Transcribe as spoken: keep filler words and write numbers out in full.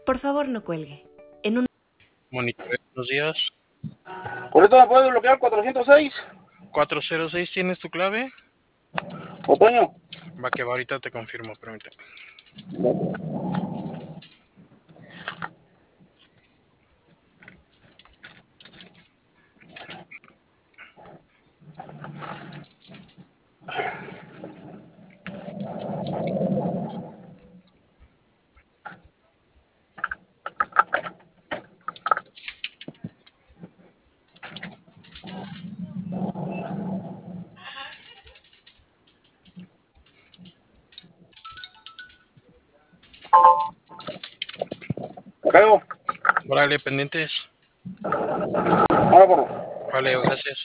Por favor, no cuelgue. En un... Monitoreo, buenos días. ¿Ahorita me puede bloquear cuatrocientos seis? cuatrocientos seis, ¿tienes tu clave? Otoño. Va que va, ahorita te confirmo, permíteme. Creo. Órale, pendientes. Ahora, por Vale, gracias.